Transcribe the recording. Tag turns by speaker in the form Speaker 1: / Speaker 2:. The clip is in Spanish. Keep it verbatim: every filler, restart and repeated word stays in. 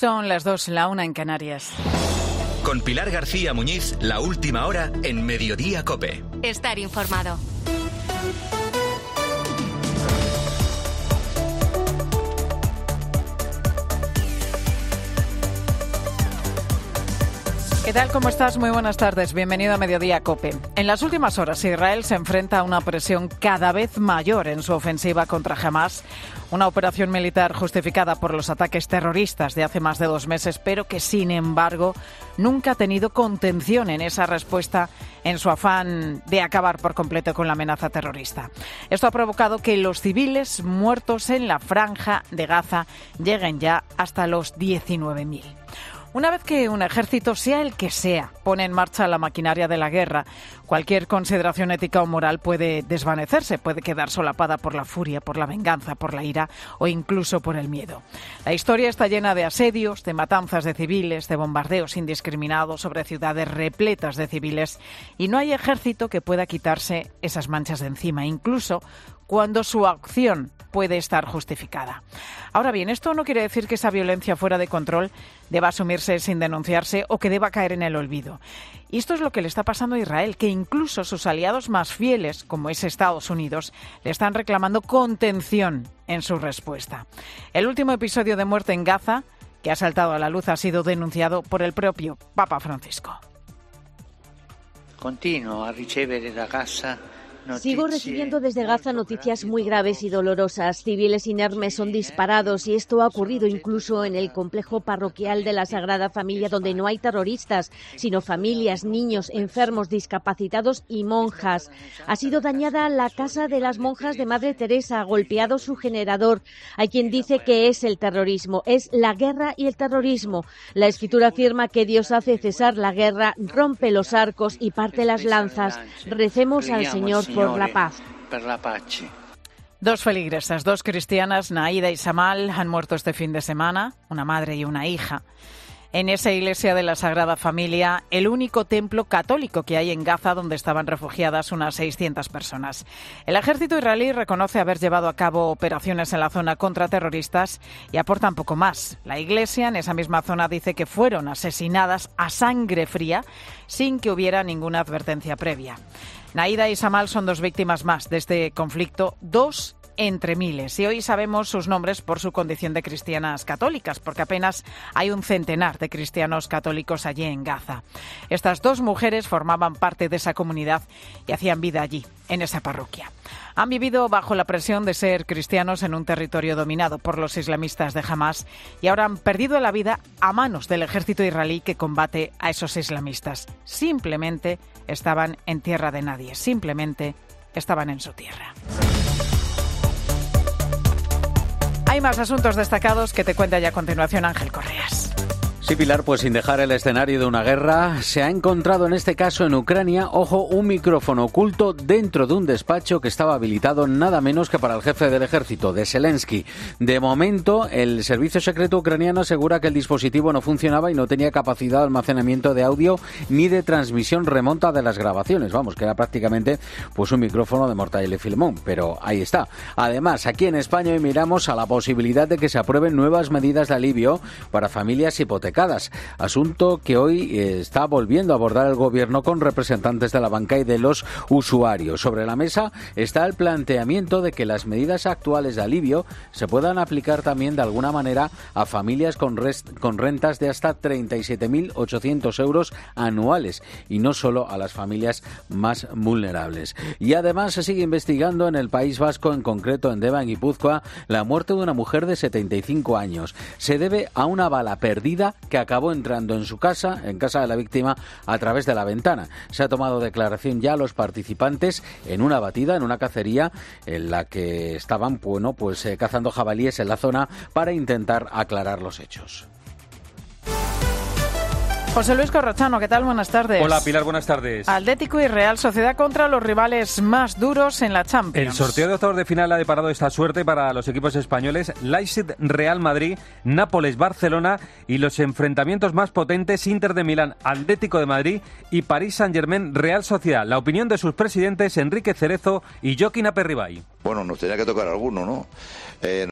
Speaker 1: Son las dos, la una en Canarias.
Speaker 2: Con Pilar García Muñiz, la última hora en Mediodía COPE.
Speaker 3: Estar informado.
Speaker 1: ¿Qué tal? ¿Cómo estás? Muy buenas tardes. Bienvenido a Mediodía COPE. En las últimas horas, Israel se enfrenta a una presión cada vez mayor en su ofensiva contra Hamás, una operación militar justificada por los ataques terroristas de hace más de dos meses, pero que, sin embargo, nunca ha tenido contención en esa respuesta en su afán de acabar por completo con la amenaza terrorista. Esto ha provocado que los civiles muertos en la franja de Gaza lleguen ya hasta los diecinueve mil. Una vez que un ejército, sea el que sea, pone en marcha la maquinaria de la guerra, cualquier consideración ética o moral puede desvanecerse, puede quedar solapada por la furia, por la venganza, por la ira o incluso por el miedo. La historia está llena de asedios, de matanzas de civiles, de bombardeos indiscriminados sobre ciudades repletas de civiles, y no hay ejército que pueda quitarse esas manchas de encima, incluso cuando su acción puede estar justificada. Ahora bien, esto no quiere decir que esa violencia fuera de control deba asumirse sin denunciarse o que deba caer en el olvido. Y esto es lo que le está pasando a Israel, que incluso sus aliados más fieles, como es Estados Unidos, le están reclamando contención en su respuesta. El último episodio de muerte en Gaza, que ha saltado a la luz, ha sido denunciado por el propio Papa Francisco.
Speaker 4: Continuo a ricevere da Gaza.
Speaker 5: Sigo recibiendo desde Gaza noticias muy graves y dolorosas. Civiles inermes son disparados y esto ha ocurrido incluso en el complejo parroquial de la Sagrada Familia, donde no hay terroristas, sino familias, niños, enfermos, discapacitados y monjas. Ha sido dañada la casa de las monjas de Madre Teresa, golpeado su generador. Hay quien dice que es el terrorismo, es la guerra y el terrorismo. La Escritura afirma que Dios hace cesar la guerra, rompe los arcos y parte las lanzas. Recemos al Señor por la paz.
Speaker 1: Dos feligresas, dos cristianas, Naida y Samal, han muerto este fin de semana, una madre y una hija, en esa iglesia de la Sagrada Familia, el único templo católico que hay en Gaza, donde estaban refugiadas unas seiscientas personas. El ejército israelí reconoce haber llevado a cabo operaciones en la zona contra terroristas y aporta un poco más. La iglesia en esa misma zona dice que fueron asesinadas a sangre fría sin que hubiera ninguna advertencia previa. Naida y Samal son dos víctimas más de este conflicto, dos entre miles. Y hoy sabemos sus nombres por su condición de cristianas católicas, porque apenas hay un centenar de cristianos católicos allí en Gaza. Estas dos mujeres formaban parte de esa comunidad y hacían vida allí, en esa parroquia. Han vivido bajo la presión de ser cristianos en un territorio dominado por los islamistas de Hamás y ahora han perdido la vida a manos del ejército israelí que combate a esos islamistas. Simplemente estaban en tierra de nadie, simplemente estaban en su tierra. Hay más asuntos destacados que te cuenta ya a continuación Ángel Correas.
Speaker 6: Sí, Pilar, pues sin dejar el escenario de una guerra, se ha encontrado en este caso en Ucrania, ojo, un micrófono oculto dentro de un despacho que estaba habilitado nada menos que para el jefe del ejército, de Zelensky. De momento, el servicio secreto ucraniano asegura que el dispositivo no funcionaba y no tenía capacidad de almacenamiento de audio ni de transmisión remota de las grabaciones. Vamos, que era prácticamente pues un micrófono de Mortadelo y Filemón, pero ahí está. Además, aquí en España hoy miramos a la posibilidad de que se aprueben nuevas medidas de alivio para familias hipotecadas. Asunto que hoy está volviendo a abordar el gobierno con representantes de la banca y de los usuarios. Sobre la mesa está el planteamiento de que las medidas actuales de alivio se puedan aplicar también de alguna manera a familias con, rest- con rentas de hasta treinta y siete mil ochocientos euros anuales y no solo a las familias más vulnerables. Y además se sigue investigando en el País Vasco, en concreto en Deva, en Guipúzcoa, la muerte de una mujer de setenta y cinco años. Se debe a una bala perdida que acabó entrando en su casa, en casa de la víctima, a través de la ventana. Se ha tomado declaración ya a los participantes en una batida, en una cacería, en la que estaban, bueno, pues eh, cazando jabalíes en la zona para intentar aclarar los hechos.
Speaker 1: José Luis Corrochano, ¿qué tal? Buenas tardes.
Speaker 7: Hola, Pilar, buenas tardes.
Speaker 1: Atlético y Real Sociedad contra los rivales más duros en la Champions.
Speaker 7: El sorteo de octavos de final ha deparado esta suerte para los equipos españoles: Leipzig, Real Madrid, Nápoles, Barcelona, y los enfrentamientos más potentes: Inter de Milán, Atlético de Madrid y París Saint-Germain, Real Sociedad. La opinión de sus presidentes Enrique Cerezo y Joaquín Aperribay.
Speaker 8: Bueno, nos tenía que tocar alguno, ¿no? Eh,